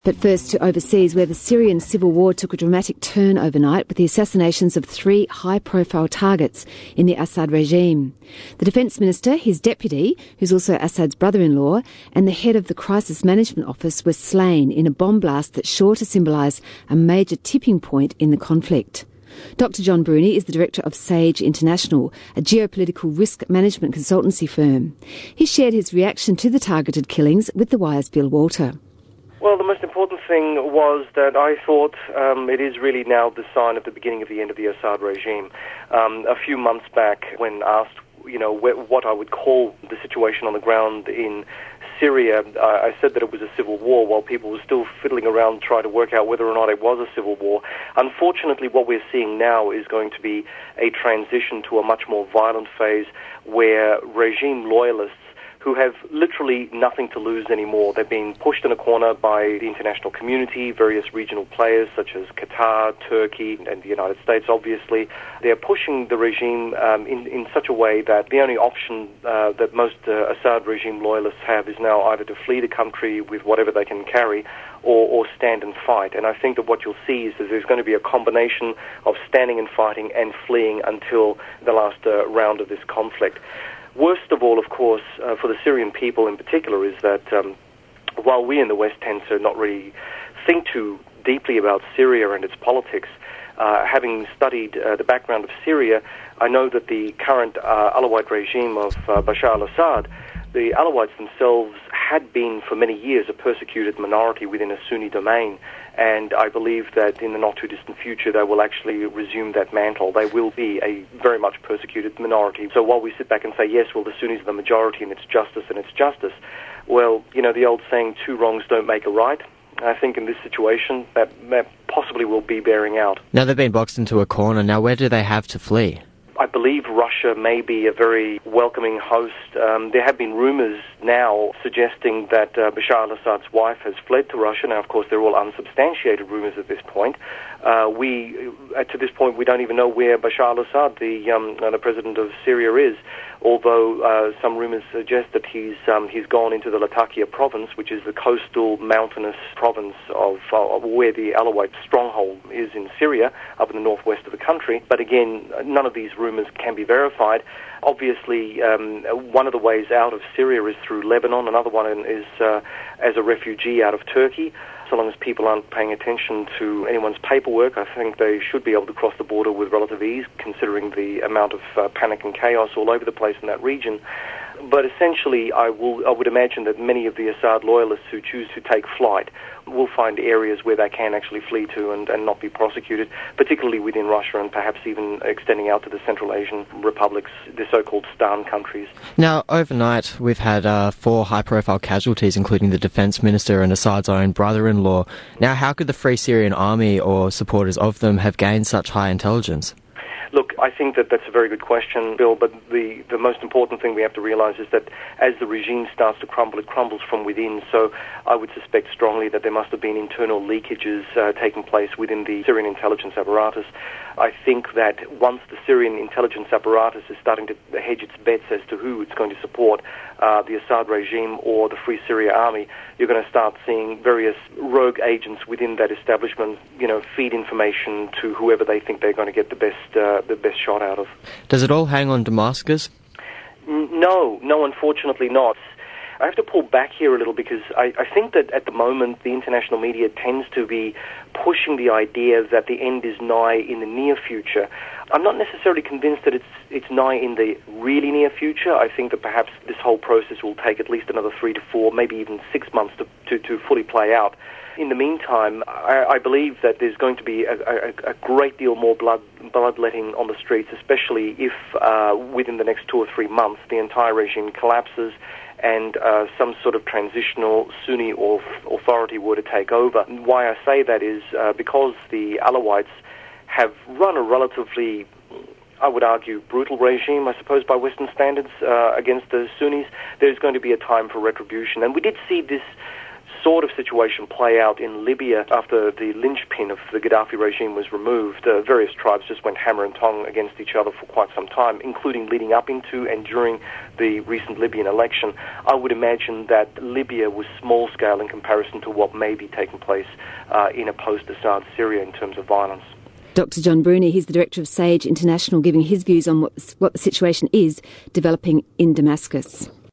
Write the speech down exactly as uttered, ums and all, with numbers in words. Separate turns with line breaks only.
But first to overseas, where the Syrian civil war took a dramatic turn overnight with the assassinations of three high-profile targets in the Assad regime. The defence minister, his deputy, who's also Assad's brother-in-law, and the head of the Crisis Management Office were slain in a bomb blast that's sure to symbolise a major tipping point in the conflict. Doctor John Bruni is the director of SAGE International, a geopolitical risk management consultancy firm. He shared his reaction to the targeted killings with The Wire's Bill Walter.
Well, the most important thing was that I thought um, it is really now the sign of the beginning of the end of the Assad regime. Um, a few months back, when asked, you know, wh- what I would call the situation on the ground in Syria, uh, I said that it was a civil war, while people were still fiddling around trying to work out whether or not it was a civil war. Unfortunately, what we're seeing now is going to be a transition to a much more violent phase where regime loyalists who have literally nothing to lose anymore. They're being pushed in a corner by the international community, various regional players such as Qatar, Turkey, and the United States, obviously. They're pushing the regime um, in, in such a way that the only option uh, that most uh, Assad regime loyalists have is now either to flee the country with whatever they can carry or, or stand and fight. And I think that what you'll see is that there's going to be a combination of standing and fighting and fleeing until the last uh, round of this conflict. Worst of all, of course, uh, for the Syrian people in particular, is that um, while we in the West tend to not really think too deeply about Syria and its politics, uh, having studied uh, the background of Syria, I know that the current uh, Alawite regime of uh, Bashar al-Assad, the Alawites themselves had been for many years a persecuted minority within a Sunni domain, and I believe that in the not-too-distant future they will actually resume that mantle. They will be a very much persecuted minority. So while we sit back and say, yes, well, the Sunnis are the majority and it's justice and it's justice, well, you know, the old saying, two wrongs don't make a right. I think in this situation that, that possibly will be bearing out.
Now they've been boxed into a corner. Now where do they have to flee?
I believe Russia may be a very welcoming host. Um, there have been rumors now suggesting that uh, Bashar al-Assad's wife has fled to Russia. Now, of course, they're all unsubstantiated rumors at this point. Uh, we, uh, to this point, we don't even know where Bashar al-Assad, the, um, uh, the president of Syria, is, although uh, some rumors suggest that he's um, he's gone into the Latakia province, which is the coastal mountainous province of, uh, of where the Alawite stronghold is in Syria, up in the northwest of the country. But again, none of these rumors can be verified. Obviously, um, one of the ways out of Syria is through Lebanon. Another one is uh, as a refugee out of Turkey. So long as people aren't paying attention to anyone's paperwork, I think they should be able to cross the border with relative ease, considering the amount of uh, panic and chaos all over the place in that region. But essentially, I will, I would imagine that many of the Assad loyalists who choose to take flight will find areas where they can actually flee to and, and not be prosecuted, particularly within Russia and perhaps even extending out to the Central Asian republics, the so-called Stan countries.
Now, overnight, we've had uh, four high-profile casualties, including the defence minister and Assad's own brother-in-law. Now, how could the Free Syrian Army or supporters of them have gained such high intelligence?
Look, I think that that's a very good question, Bill, but the, the most important thing we have to realize is that as the regime starts to crumble, it crumbles from within. So I would suspect strongly that there must have been internal leakages uh, taking place within the Syrian intelligence apparatus. I think that once the Syrian intelligence apparatus is starting to hedge its bets as to who it's going to support, uh, the Assad regime or the Free Syria Army, you're going to start seeing various rogue agents within that establishment, you know, feed information to whoever they think they're going to get the best uh, the best shot out of.
Does it all hang on Damascus?
No, no, unfortunately not. I have to pull back here a little because I, I think that at the moment the international media tends to be pushing the idea that the end is nigh in the near future. I'm not necessarily convinced that it's it's nigh in the really near future. I think that perhaps this whole process will take at least another three to four, maybe even six months to, to, to fully play out. In the meantime, I, I believe that there's going to be a, a, a great deal more blood bloodletting on the streets, especially if uh, within the next two or three months the entire regime collapses and uh, some sort of transitional Sunni or authority were to take over. And why I say that is uh, because the Alawites have run a relatively, I would argue, brutal regime, I suppose, by Western standards uh, against the Sunnis. There's going to be a time for retribution. And we did see this sort of situation play out in Libya after the linchpin of the Gaddafi regime was removed. Uh, various tribes just went hammer and tong against each other for quite some time, including leading up into and during the recent Libyan election. I would imagine that Libya was small scale in comparison to what may be taking place uh, in a post-Assad Syria in terms of violence.
Doctor John Bruni, he's the director of SAGE International, giving his views on what, what the situation is developing in Damascus.